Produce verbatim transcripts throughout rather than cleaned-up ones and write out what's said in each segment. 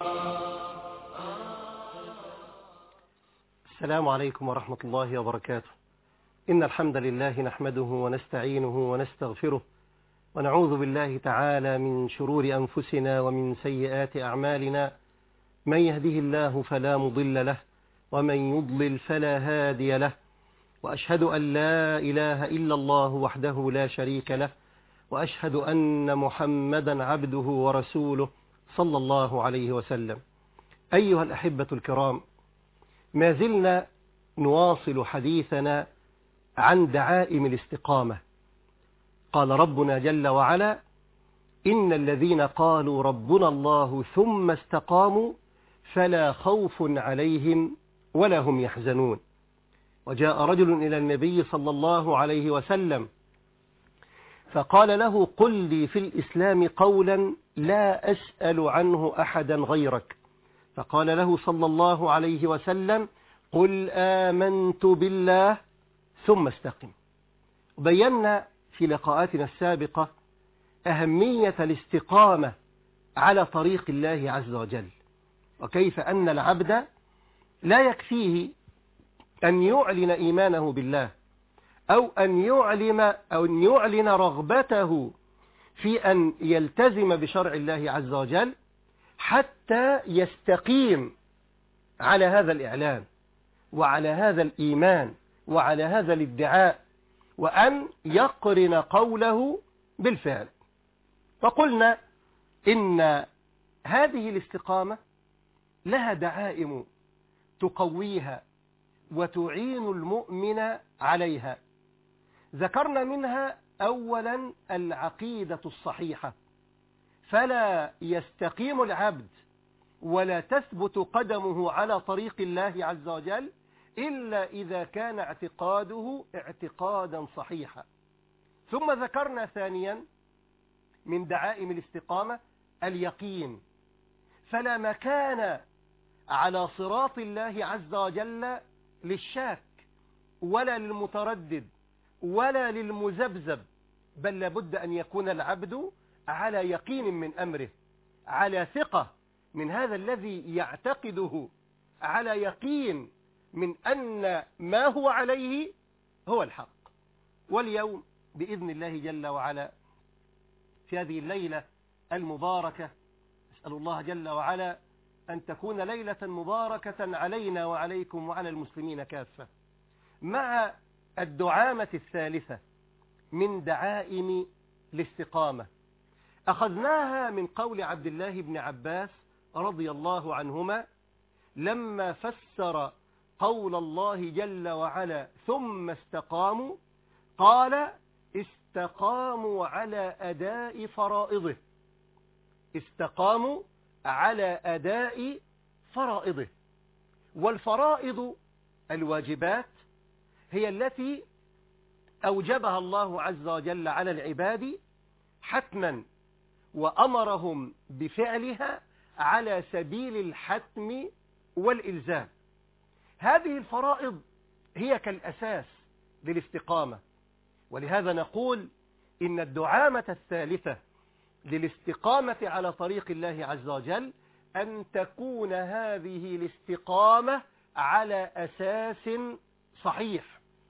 السلام عليكم ورحمة الله وبركاته. إن الحمد لله نحمده ونستعينه ونستغفره ونعوذ بالله تعالى من شرور أنفسنا ومن سيئات أعمالنا. من يهده الله فلا مضل له ومن يضلل فلا هادي له، وأشهد أن لا إله إلا الله وحده لا شريك له، وأشهد أن محمدا عبده ورسوله صلى الله عليه وسلم. أيها الأحبة الكرام، ما زلنا نواصل حديثنا عن دعائم الاستقامة. قال ربنا جل وعلا: إن الذين قالوا ربنا الله ثم استقاموا فلا خوف عليهم ولا هم يحزنون. وجاء رجل إلى النبي صلى الله عليه وسلم فقال له: قل لي في الإسلام قولا لا أسأل عنه أحدا غيرك. فقال له صلى الله عليه وسلم: قل آمنت بالله ثم استقم. بينا في لقاءاتنا السابقة أهمية الاستقامة على طريق الله عز وجل، وكيف أن العبد لا يكفيه أن يعلن إيمانه بالله أو أن يعلم أو أن يعلن رغبته في أن يلتزم بشرع الله عز وجل حتى يستقيم على هذا الإعلان وعلى هذا الإيمان وعلى هذا الادعاء، وأن يقرن قوله بالفعل. فقلنا إن هذه الاستقامة لها دعائم تقويها وتعين المؤمن عليها. ذكرنا منها أولا العقيدة الصحيحة، فلا يستقيم العبد ولا تثبت قدمه على طريق الله عز وجل إلا إذا كان اعتقاده اعتقادا صحيحا. ثم ذكرنا ثانيا من دعائم الاستقامة اليقين، فلا مكان على صراط الله عز وجل للشاك ولا للمتردد ولا للمذبذب، بل لابد أن يكون العبد على يقين من أمره، على ثقة من هذا الذي يعتقده، على يقين من أن ما هو عليه هو الحق. واليوم بإذن الله جل وعلا في هذه الليلة المباركة أسأل الله جل وعلا أن تكون ليلة مباركة علينا وعليكم وعلى المسلمين كافة، مع الدعامة الثالثة من دعائم الاستقامة. أخذناها من قول عبد الله بن عباس رضي الله عنهما لما فسر قول الله جل وعلا ثم استقاموا، قال: استقاموا على أداء فرائضه. استقاموا على أداء فرائضه. والفرائض الواجبات هي التي أوجبها الله عز وجل على العباد حتما وأمرهم بفعلها على سبيل الحتم والإلزام. هذه الفرائض هي كالأساس للاستقامة، ولهذا نقول إن الدعامة الثالثة للاستقامة على طريق الله عز وجل أن تكون هذه الاستقامة على أساس صحيح.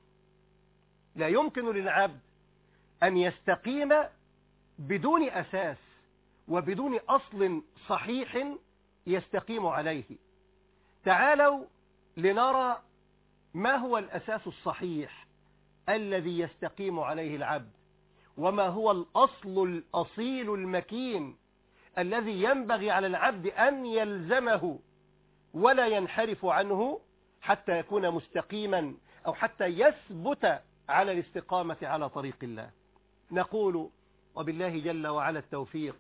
لا يمكن للعبد أن يستقيم بدون أساس وبدون أصل صحيح يستقيم عليه. تعالوا لنرى ما هو الأساس الصحيح الذي يستقيم عليه العبد، وما هو الأصل الأصيل المكين الذي ينبغي على العبد أن يلزمه ولا ينحرف عنه حتى يكون مستقيما أو حتى يثبت على الاستقامة على طريق الله. نقول وبالله جل وعلا التوفيق: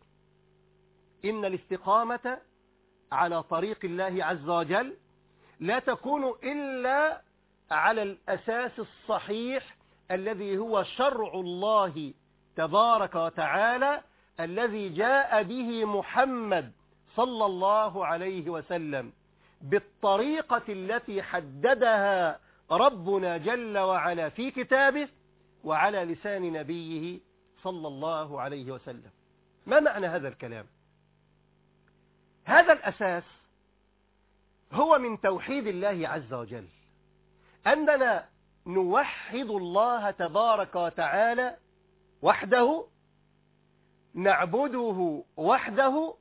إن الاستقامة على طريق الله عز وجل لا تكون إلا على الأساس الصحيح الذي هو شرع الله تبارك وتعالى الذي جاء به محمد صلى الله عليه وسلم بالطريقة التي حددها ربنا جل وعلا في كتابه وعلى لسان نبيه صلى الله عليه وسلم. ما معنى هذا الكلام؟ هذا الأساس هو من توحيد الله عز وجل، أننا نوحد الله تبارك وتعالى وحده، نعبده وحده،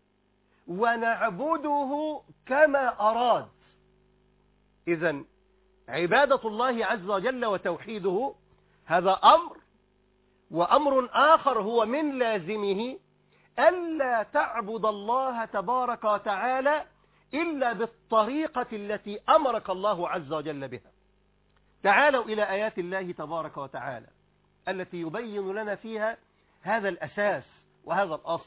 ونعبده كما أراد. إذن عبادة الله عز وجل وتوحيده هذا أمر، وأمر آخر هو من لازمه ألا تعبد الله تبارك وتعالى إلا بالطريقة التي أمرك الله عز وجل بها. تعالوا إلى آيات الله تبارك وتعالى التي يبين لنا فيها هذا الأساس وهذا الأصل.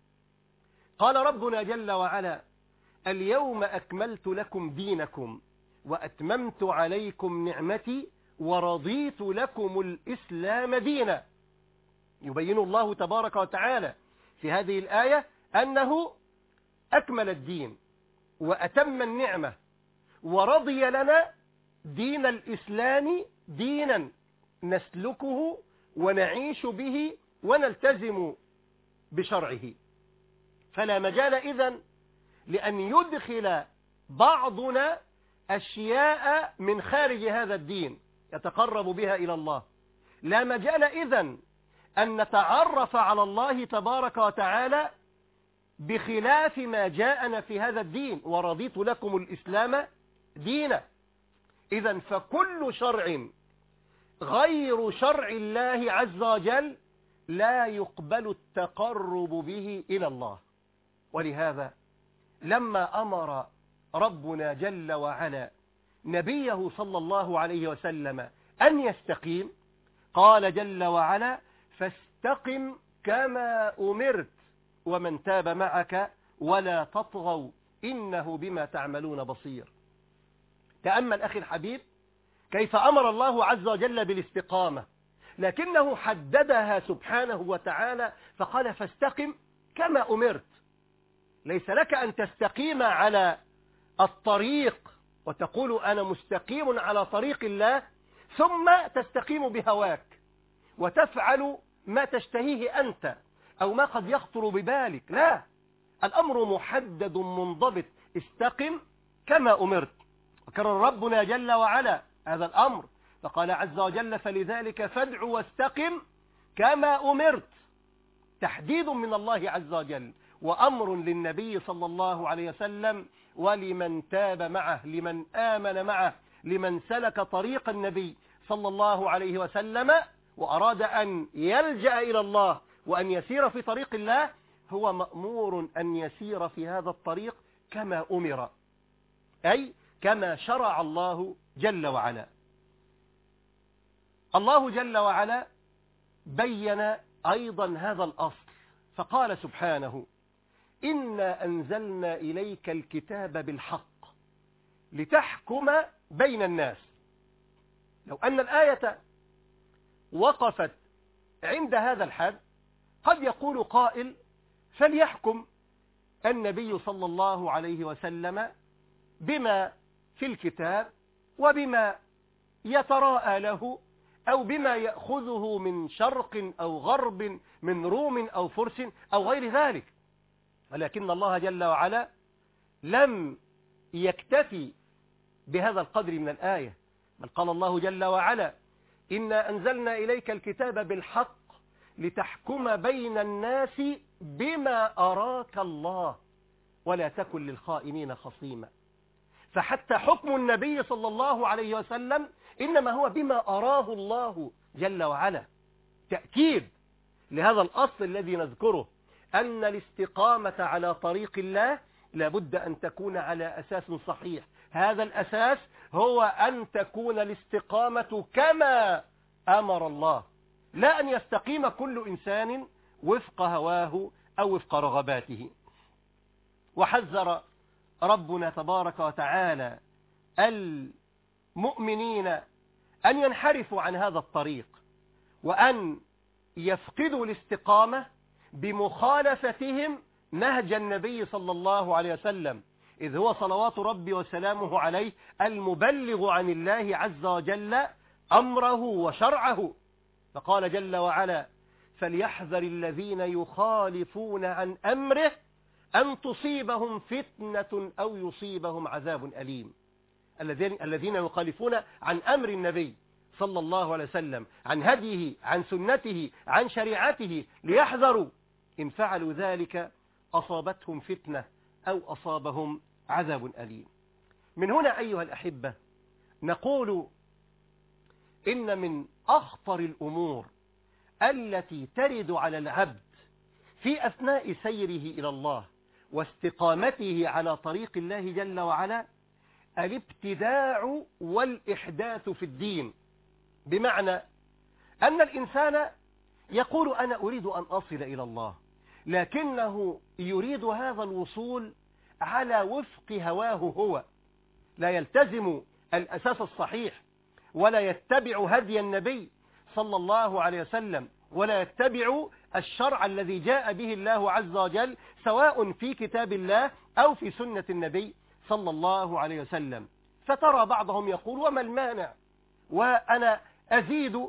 قال ربنا جل وعلا: اليوم أكملت لكم دينكم وأتممت عليكم نعمتي ورضيت لكم الإسلام دينا. يبين الله تبارك وتعالى في هذه الآية أنه أكمل الدين وأتم النعمة ورضي لنا دين الإسلام دينا نسلكه ونعيش به ونلتزم بشرعه. فلا مجال إذن لأن يدخل بعضنا أشياء من خارج هذا الدين يتقرب بها إلى الله. لا مجال إذن أن نتعرف على الله تبارك وتعالى بخلاف ما جاءنا في هذا الدين، ورضيت لكم الإسلام دينا. إذن فكل شرع غير شرع الله عز وجل لا يقبل التقرب به إلى الله. ولهذا لما أمر ربنا جل وعلا نبيه صلى الله عليه وسلم أن يستقيم، قال جل وعلا: فاستقم كما أمرت ومن تاب معك ولا تطغوا إنه بما تعملون بصير. تأمل أخي الحبيب كيف أمر الله عز وجل بالاستقامة، لكنه حددها سبحانه وتعالى فقال: فاستقم كما أمرت. ليس لك أن تستقيم على الطريق وتقول أنا مستقيم على طريق الله ثم تستقيم بهواك وتفعل ما تشتهيه أنت أو ما قد يخطر ببالك. لا، الأمر محدد منضبط: استقم كما أمرت. وكرر ربنا جل وعلا هذا الأمر فقال عز وجل: فلذلك فادع واستقم كما أمرت. تحديد من الله عز وجل وأمر للنبي صلى الله عليه وسلم ولمن تاب معه، لمن آمن معه، لمن سلك طريق النبي صلى الله عليه وسلم وأراد أن يلجأ إلى الله وأن يسير في طريق الله، هو مأمور أن يسير في هذا الطريق كما أمر، أي كما شرع الله جل وعلا. الله جل وعلا بين أيضا هذا الأصل فقال سبحانه: إنا أنزلنا إليك الكتاب بالحق لتحكم بين الناس. لو أن الآية وقفت عند هذا الحد قد يقول قائل: فليحكم النبي صلى الله عليه وسلم بما في الكتاب وبما يتراءى له أو بما يأخذه من شرق أو غرب، من روم أو فرس أو غير ذلك. ولكن الله جل وعلا لم يكتفي بهذا القدر من الآية، بل قال الله جل وعلا: إنا أنزلنا إليك الكتاب بالحق لتحكم بين الناس بما أراك الله ولا تكن للخائنين خصيما. فحتى حكم النبي صلى الله عليه وسلم إنما هو بما أراه الله جل وعلا، تأكيد لهذا الأصل الذي نذكره، أن الاستقامة على طريق الله لابد أن تكون على أساس صحيح. هذا الأساس هو أن تكون الاستقامة كما أمر الله، لا أن يستقيم كل إنسان وفق هواه أو وفق رغباته. وحذر ربنا تبارك وتعالى المؤمنين أن ينحرفوا عن هذا الطريق وأن يفقدوا الاستقامة بمخالفتهم نهج النبي صلى الله عليه وسلم، إذ هو صلوات ربي وسلامه عليه المبلغ عن الله عز وجل أمره وشرعه. فقال جل وعلا: فليحذر الذين يخالفون عن أمره أن تصيبهم فتنة أو يصيبهم عذاب أليم. الذين الذين يخالفون عن أمر النبي صلى الله عليه وسلم، عن هديه، عن سنته، عن شريعته، ليحذروا إن فعلوا ذلك أصابتهم فتنة أو أصابهم عذاب أليم. من هنا أيها الأحبة نقول إن من أخطر الأمور التي ترد على العبد في أثناء سيره إلى الله واستقامته على طريق الله جل وعلا الابتداع والإحداث في الدين، بمعنى أن الإنسان يقول أنا أريد أن أصل إلى الله، لكنه يريد هذا الوصول على وفق هواه هو، لا يلتزم الأساس الصحيح ولا يتبع هدي النبي صلى الله عليه وسلم ولا يتبع الشرع الذي جاء به الله عز وجل، سواء في كتاب الله أو في سنة النبي صلى الله عليه وسلم. فترى بعضهم يقول وما المانع وأنا أزيد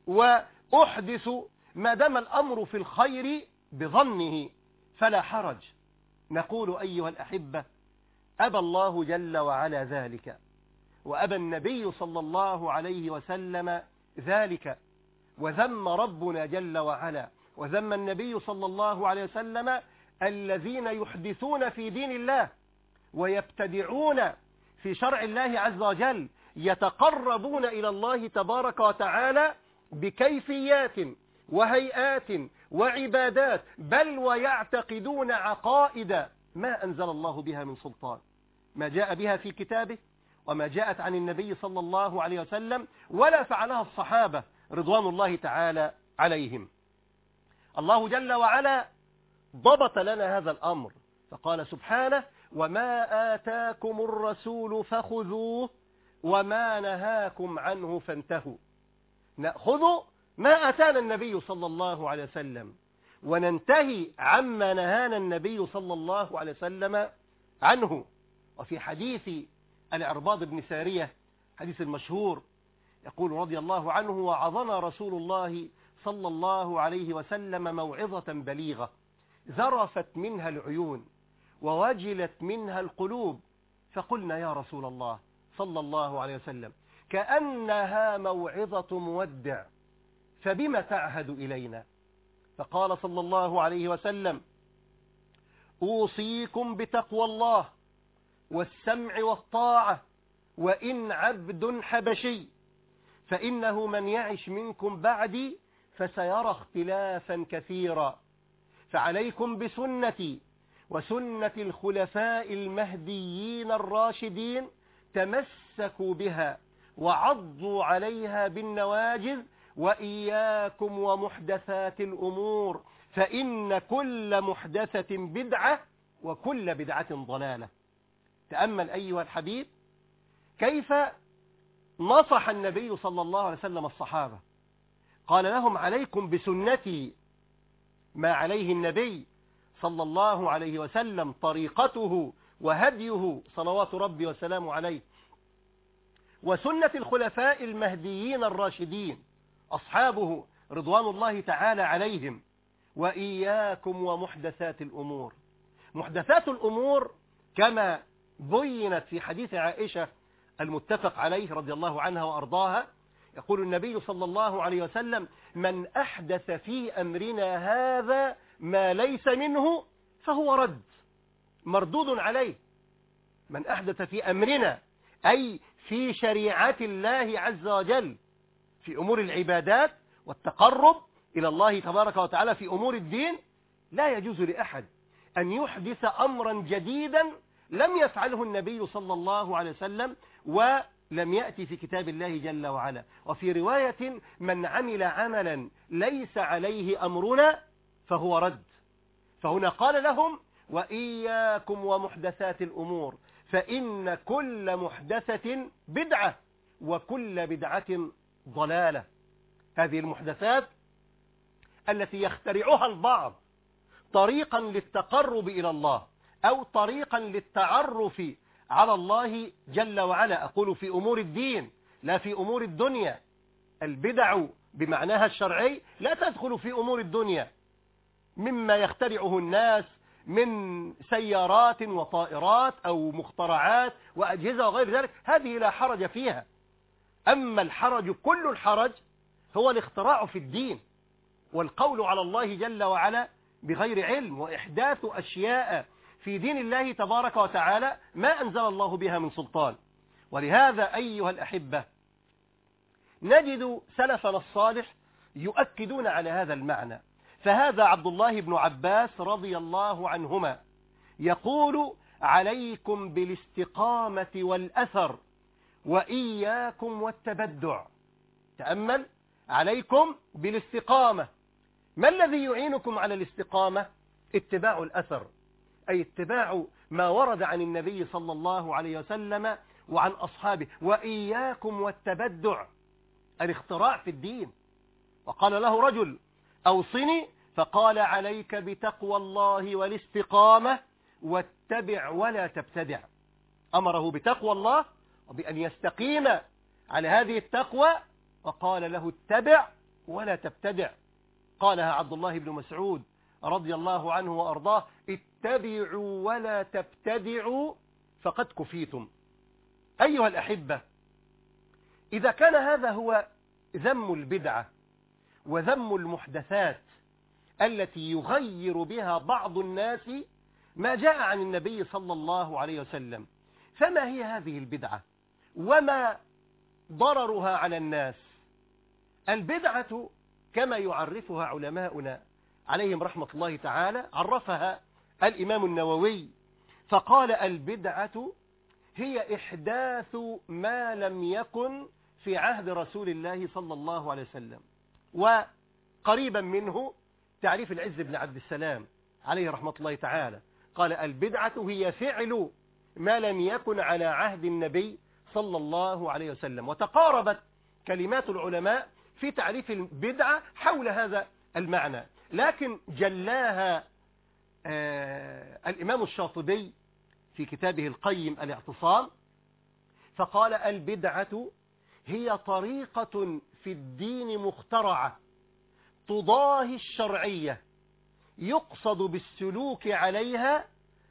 وأحدث ما دام الأمر في الخير بظنه فلا حرج. نقول أيها الأحبة أبى الله جل وعلا ذلك، وأبى النبي صلى الله عليه وسلم ذلك، وذم ربنا جل وعلا وذم النبي صلى الله عليه وسلم الذين يحدثون في دين الله ويبتدعون في شرع الله عز وجل، يتقربون إلى الله تبارك وتعالى بكيفيات وهيئات وعبادات، بل ويعتقدون عقائد ما أنزل الله بها من سلطان، ما جاء بها في كتابه وما جاءت عن النبي صلى الله عليه وسلم ولا فعلها الصحابة رضوان الله تعالى عليهم. الله جل وعلا ضبط لنا هذا الأمر فقال سبحانه وما آتاكم الرسول فخذوه وما نهاكم عنه فانتهوا. نأخذ ما آتانا النبي صلى الله عليه وسلم وننتهي عما نهانا النبي صلى الله عليه وسلم عنه. وفي حديث العرباض بن سارية حديث المشهور يقول رضي الله عنه وعظنا رسول الله صلى الله عليه وسلم موعظة بليغة ذرفت منها العيون ووجلت منها القلوب، فقلنا يا رسول الله صلى الله عليه وسلم كأنها موعظة مودع فبما تعهد إلينا؟ فقال صلى الله عليه وسلم أوصيكم بتقوى الله والسمع والطاعة وإن عبد حبشي، فإنه من يعش منكم بعدي فسيرى اختلافا كثيرا، فعليكم بسنتي وسنة الخلفاء المهديين الراشدين تمسكوا بها وعضوا عليها بالنواجذ، وإياكم ومحدثات الأمور فإن كل محدثة بدعة وكل بدعة ضلالة. تأمل أيها الحبيب كيف نصح النبي صلى الله عليه وسلم الصحابة، قال لهم عليكم بسنتي، ما عليه النبي صلى الله عليه وسلم طريقته وهديه صلوات ربي وسلامه عليه، وسنة الخلفاء المهديين الراشدين أصحابه رضوان الله تعالى عليهم، وإياكم ومحدثات الأمور. محدثات الأمور كما بينت في حديث عائشة المتفق عليه رضي الله عنها وأرضاها، يقول النبي صلى الله عليه وسلم من أحدث في أمرنا هذا ما ليس منه فهو رد مردود عليه. من أحدث في أمرنا أي في شريعة الله عز وجل في أمور العبادات والتقرب إلى الله تبارك وتعالى في أمور الدين، لا يجوز لأحد أن يحدث أمرا جديدا لم يفعله النبي صلى الله عليه وسلم ولم يأتي في كتاب الله جل وعلا. وفي رواية من عمل عملا ليس عليه أمرنا فهو رد. فهنا قال لهم وإياكم ومحدثات الأمور فإن كل محدثة بدعة وكل بدعة ضلالة. هذه المحدثات التي يخترعها البعض طريقا للتقرب إلى الله أو طريقا للتعرف على الله جل وعلا، أقول في أمور الدين لا في أمور الدنيا. البدع بمعناها الشرعي لا تدخل في أمور الدنيا، مما يخترعه الناس من سيارات وطائرات أو مخترعات وأجهزة وغير ذلك، هذه لا حرج فيها. أما الحرج كل الحرج هو الاختراع في الدين والقول على الله جل وعلا بغير علم، وإحداث أشياء في دين الله تبارك وتعالى ما أنزل الله بها من سلطان. ولهذا أيها الأحبة نجد سلفنا الصالح يؤكدون على هذا المعنى. فهذا عبد الله بن عباس رضي الله عنهما يقول: عليكم بالاستقامة والأثر وإياكم والتبدع. تأمل: عليكم بالاستقامة. ما الذي يعينكم على الاستقامة؟ اتباع الأثر، أي اتباع ما ورد عن النبي صلى الله عليه وسلم وعن أصحابه. وإياكم والتبدع، الاختراع في الدين. وقال له رجل: أوصني، فقال: عليك بتقوى الله والاستقامة واتبع ولا تبتدع. أمره بتقوى الله وبأن يستقيم على هذه التقوى، وقال له: اتبع ولا تبتدع. قالها عبد الله بن مسعود رضي الله عنه وأرضاه: اتبعوا ولا تبتدعوا فقد كفيتم. أيها الأحبة، إذا كان هذا هو ذم البدعة وذم المحدثات التي يغير بها بعض الناس ما جاء عن النبي صلى الله عليه وسلم، فما هي هذه البدعة وما ضررها على الناس؟ البدعة كما يعرفها علماؤنا عليهم رحمة الله تعالى عرفها الإمام النووي فقال: البدعة هي إحداث ما لم يكن في عهد رسول الله صلى الله عليه وسلم. وقريبا منه تعريف العز بن عبد السلام عليه رحمة الله تعالى قال: البدعة هي فعل ما لم يكن على عهد النبي صلى الله عليه وسلم. وتقاربت كلمات العلماء في تعريف البدعة حول هذا المعنى، لكن جلاها آه الإمام الشاطبي في كتابه القيم الاعتصام فقال: البدعة هي طريقة في الدين مخترعة تضاهي الشرعية، يقصد بالسلوك عليها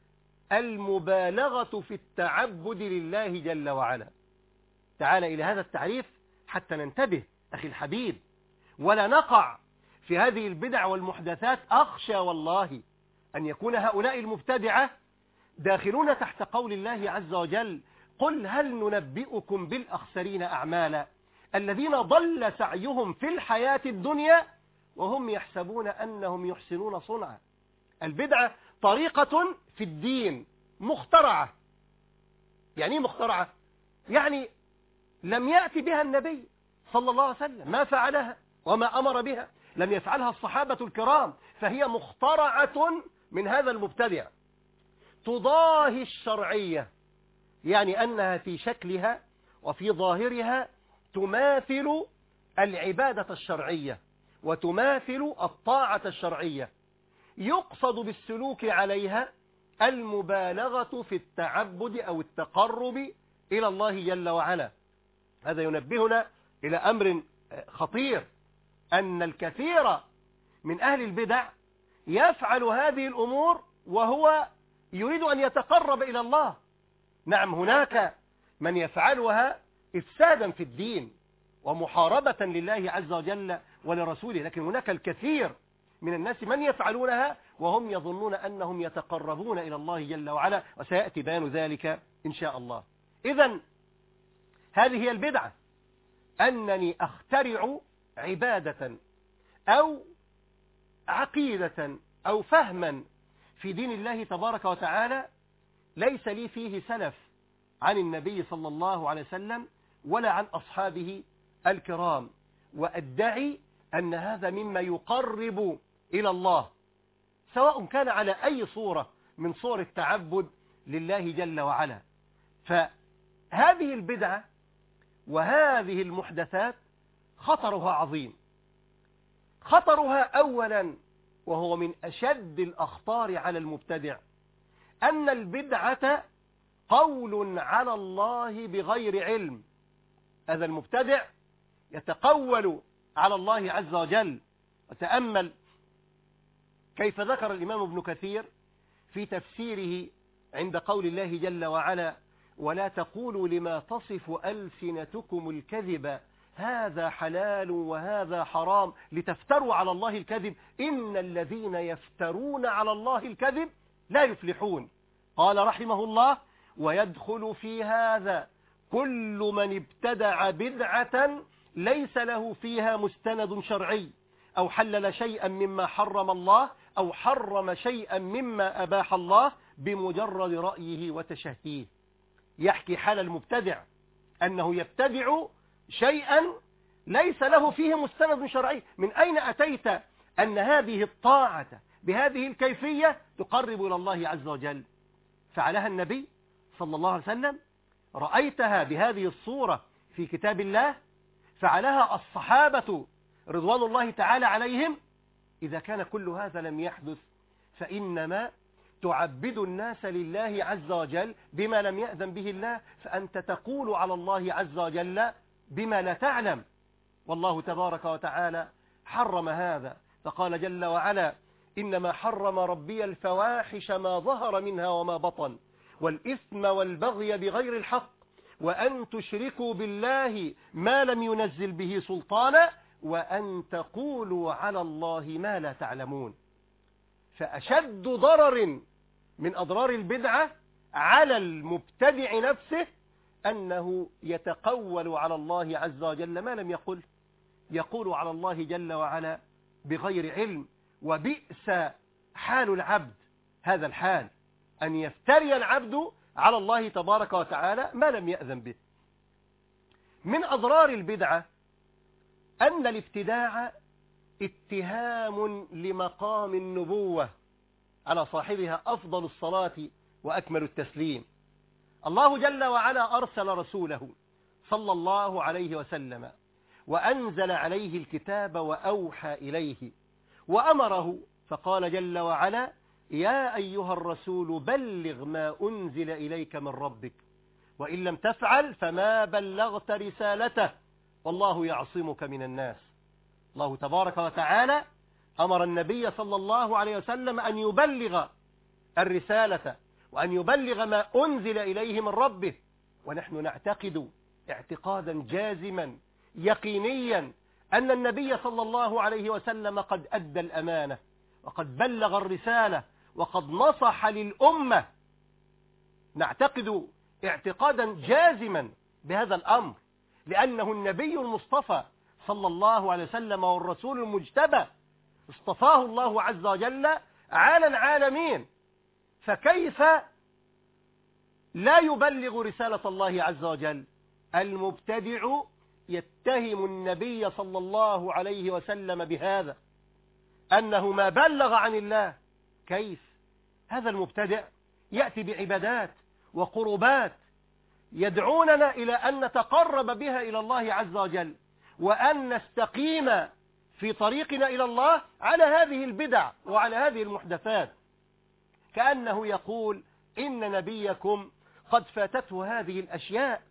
المبالغة في التعبد لله جل وعلا. تعال إلى هذا التعريف حتى ننتبه أخي الحبيب ولا نقع في هذه البدع والمحدثات. أخشى والله أن يكون هؤلاء المبتدعة داخلون تحت قول الله عز وجل: قل هل ننبئكم بالأخسرين أعمالا الذين ضل سعيهم في الحياة الدنيا وهم يحسبون أنهم يحسنون صنعا. البدعة طريقة في الدين مخترعة. يعني مخترعة؟ يعني لم يأتي بها النبي صلى الله عليه وسلم، ما فعلها وما أمر بها، لم يفعلها الصحابة الكرام، فهي مخترعة من هذا المبتدع تضاهي الشرعية، يعني أنها في شكلها وفي ظاهرها تماثل العبادة الشرعية وتماثل الطاعة الشرعية، يقصد بالسلوك عليها المبالغة في التعبد أو التقرب إلى الله جل وعلا. هذا ينبهنا إلى أمر خطير، أن الكثير من أهل البدع يفعل هذه الأمور وهو يريد أن يتقرب إلى الله. نعم، هناك من يفعلها إفسادا في الدين ومحاربة لله عز وجل ولرسوله، لكن هناك الكثير من الناس من يفعلونها وهم يظنون أنهم يتقربون إلى الله جل وعلا، وسيأتي بيان ذلك إن شاء الله. إذن هذه هي البدعة، أنني أخترع عبادة أو عقيدة أو فهما في دين الله تبارك وتعالى ليس لي فيه سلف عن النبي صلى الله عليه وسلم ولا عن أصحابه الكرام، وأدعي أن هذا مما يقرب إلى الله، سواء كان على أي صورة من صور التعبد لله جل وعلا. فهذه البدعة وهذه المحدثات خطرها عظيم. خطرها أولا، وهو من أشد الأخطار على المبتدع، أن البدعة قول على الله بغير علم. هذا المبتدع يتقول على الله عز وجل. وتأمل كيف ذكر الإمام ابن كثير في تفسيره عند قول الله جل وعلا: ولا تقولوا لما تصف ألسنتكم الكذب هذا حلال وهذا حرام لتفتروا على الله الكذب إن الذين يفترون على الله الكذب لا يفلحون. قال رحمه الله: ويدخل في هذا كل من ابتدع بدعة ليس له فيها مستند شرعي، أو حلل شيئا مما حرم الله، أو حرم شيئا مما أباح الله بمجرد رأيه وتشهيه. يحكي حال المبتدع أنه يبتدع شيئا ليس له فيه مستند شرعي. من أين أتيت أن هذه الطاعة بهذه الكيفية تقرب إلى الله عز وجل؟ فعلها النبي صلى الله عليه وسلم؟ رأيتها بهذه الصورة في كتاب الله؟ فعلها الصحابة رضوان الله تعالى عليهم؟ إذا كان كل هذا لم يحدث فإنما تعبد الناس لله عز وجل بما لم يأذن به الله، فأنت تقول على الله عز وجل بما لا تعلم. والله تبارك وتعالى حرم هذا، فقال جل وعلا: إنما حرم ربي الفواحش ما ظهر منها وما بطن والإثم والبغي بغير الحق وأن تشركوا بالله ما لم ينزل به سلطانا وأن تقولوا على الله ما لا تعلمون. فأشد ضرر من أضرار البدعة على المبتدع نفسه أنه يتقول على الله عز وجل ما لم يقل، يقول على الله جل وعلا بغير علم. وبئس حال العبد هذا الحال، أن يفتري العبد على الله تبارك وتعالى ما لم يأذن به. من أضرار البدعة أن الابتداع اتهام لمقام النبوة على صاحبها أفضل الصلاة وأكمل التسليم. الله جل وعلا أرسل رسوله صلى الله عليه وسلم وأنزل عليه الكتاب وأوحى إليه وأمره، فقال جل وعلا: يا أيها الرسول بلغ ما أنزل إليك من ربك وإن لم تفعل فما بلغت رسالته والله يعصمك من الناس. الله تبارك وتعالى أمر النبي صلى الله عليه وسلم أن يبلغ الرسالة وأن يبلغ ما أنزل إليه من ربه، ونحن نعتقد اعتقادا جازما يقينيا أن النبي صلى الله عليه وسلم قد أدى الأمانة وقد بلغ الرسالة وقد نصح للأمة. نعتقد اعتقادا جازما بهذا الأمر، لأنه النبي المصطفى صلى الله عليه وسلم والرسول المجتبى اصطفاه الله عز وجل على العالمين، فكيف لا يبلغ رسالة الله عز وجل؟ المبتدع يتهم النبي صلى الله عليه وسلم بهذا، أنه ما بلغ عن الله. كيف؟ هذا المبتدع يأتي بعبادات وقربات يدعوننا إلى أن نتقرب بها إلى الله عز وجل وأن نستقيم في طريقنا إلى الله على هذه البدع وعلى هذه المحدثات، كأنه يقول إن نبيكم قد فاتته هذه الأشياء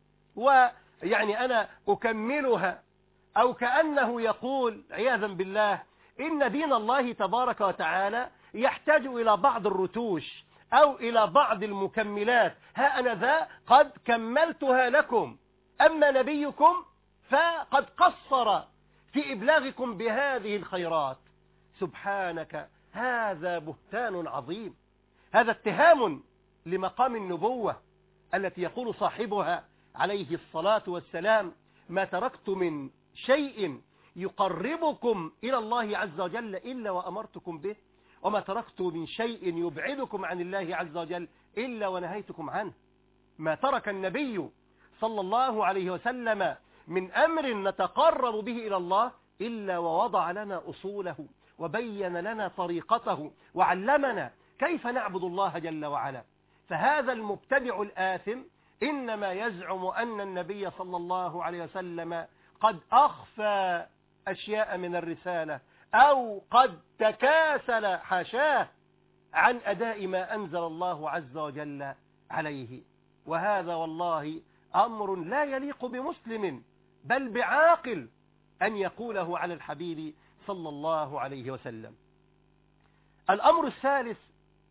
ويعني أنا أكملها، أو كأنه يقول عياذا بالله إن دين الله تبارك وتعالى يحتاج إلى بعض الرتوش أو إلى بعض المكملات، ها أنا ذا قد كملتها لكم، أما نبيكم فقد قصر في إبلاغكم بهذه الخيرات. سبحانك، هذا بهتان عظيم، هذا اتهام لمقام النبوة التي يقول صاحبها عليه الصلاة والسلام: ما تركت من شيء يقربكم إلى الله عز وجل إلا وأمرتكم به، وما تركت من شيء يبعدكم عن الله عز وجل إلا ونهيتكم عنه. ما ترك النبي صلى الله عليه وسلم من أمر نتقرب به إلى الله إلا ووضع لنا أصوله وبين لنا طريقته وعلمنا كيف نعبد الله جل وعلا. فهذا المبتدع الآثم إنما يزعم أن النبي صلى الله عليه وسلم قد أخفى أشياء من الرسالة أو قد تكاسل حاشاه عن أداء ما أنزل الله عز وجل عليه، وهذا والله أمر لا يليق بمسلم بل بعاقل أن يقوله على الحبيب صلى الله عليه وسلم. الأمر الثالث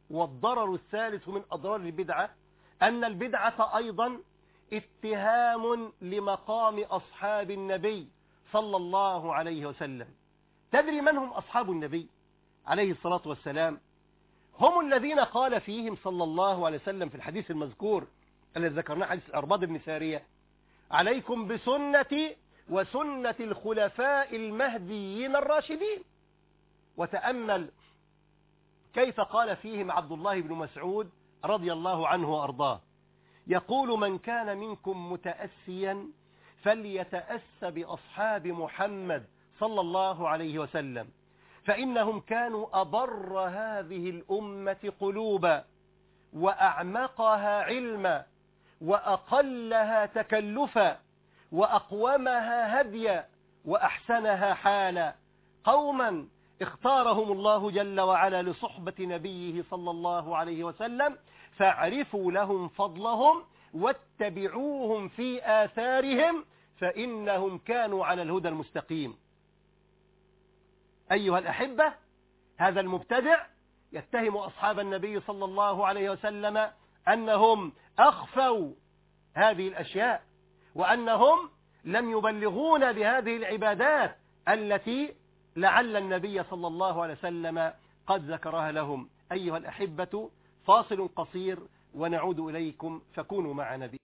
والضرر الثالث من أضرار البدعة أن البدعة أيضا اتهام لمقام أصحاب النبي صلى الله عليه وسلم. تدري من هم أصحاب النبي عليه الصلاة والسلام؟ هم الذين قال فيهم صلى الله عليه وسلم في الحديث المذكور الذي ذكرناه، حديث الأرباض بن سارية: عليكم بسنتي وسنة الخلفاء المهديين الراشدين. وتأمل كيف قال فيهم عبد الله بن مسعود رضي الله عنه وأرضاه، يقول: من كان منكم متأسيا فليتأس بأصحاب محمد صلى الله عليه وسلم، فإنهم كانوا أبر هذه الأمة قلوبا وأعمقها علما وأقلها تكلفا وأقومها هديا وأحسنها حالا، قوما اختارهم الله جل وعلا لصحبة نبيه صلى الله عليه وسلم، فاعرفوا لهم فضلهم واتبعوهم في آثارهم فإنهم كانوا على الهدى المستقيم. أيها الأحبة، هذا المبتدع يتهم أصحاب النبي صلى الله عليه وسلم أنهم أخفوا هذه الأشياء، وأنهم لم يبلغون بهذه العبادات التي لعل النبي صلى الله عليه وسلم قد ذكرها لهم. أيها الأحبة، فاصل قصير ونعود إليكم، فكونوا معنا.